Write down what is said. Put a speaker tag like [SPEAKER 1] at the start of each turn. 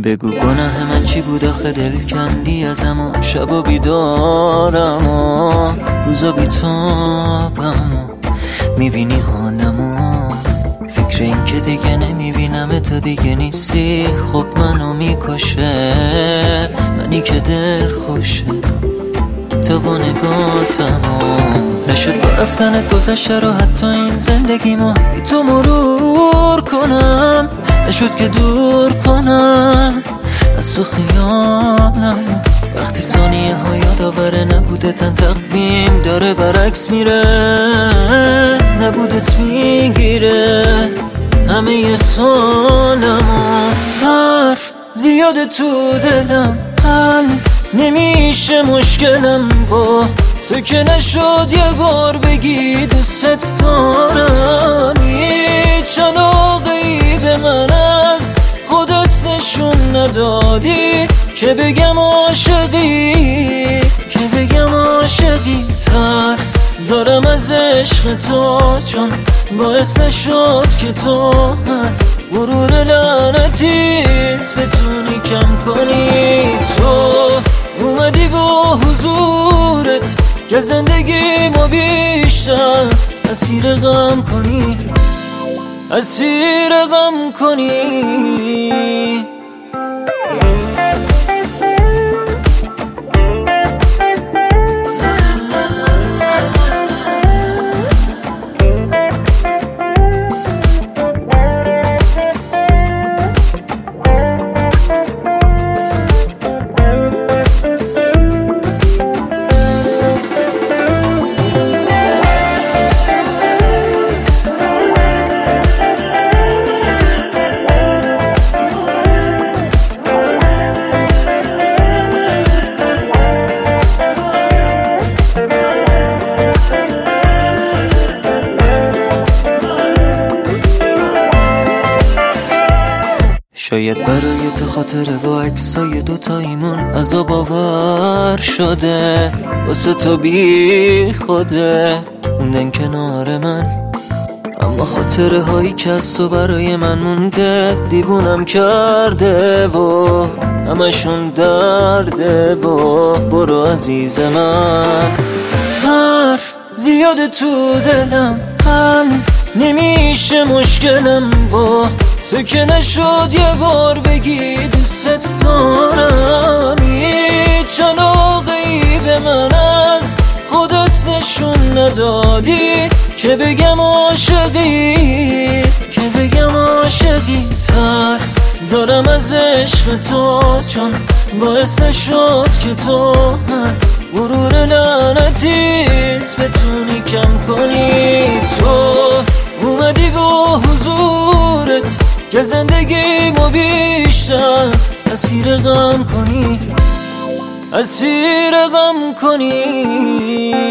[SPEAKER 1] بگو گناه من چی بود آخه دل کندی ازم و شبا بیدارم و روزا بیتابم و میبینی حالمو فکر این که دیگه نمیبینم تو دیگه نیستی خب منو میکشه منی که دل خوشه تو با نگاتم نشد با رفتنت گذشته رو حتی این زندگیمو بی تو مرور کنم نشد که دور کنم از تو خیالم وقتی ثانیه ها یادآوره نبوده تن تقویم داره برعکس میره نبودت میگیره همه ی سالمو حرف زیاده تو دلم حل نمیشه مشکلم با تو که نشد یه بار بگی دوست دارم هیچ علاقه‌ای به من از خودت نشون ندادی که بگم عاشقی ترس دارم از عشق تو چون باعث نشد که تو از غرور لعنتیت بتونی کم کنی تو اومدی با حضورت که زندگی ما بیشتر اسیر غم کنی شاید برای تو خاطره با عکسای دوتاییمون عذاب آور شده واسه تو بی خوده موندن کنار من اما خاطره هایی که از تو برای من مونده دیوونم کرده و همشون درده و برو عزیز من حرف زیاده تو دلم حل نمیشه مشکلم با تو که نشد یه بار بگی دوست دارم هیچ علاقه‌ای به من از خودت نشون ندادی که بگم عاشقی ترس دارم از عشق تو چون باعث نشد که تو از غرور لعنتیت بتونی کم کنی تو اومدی با حضورت که زندگی ما بیشتر اسیر غم کنی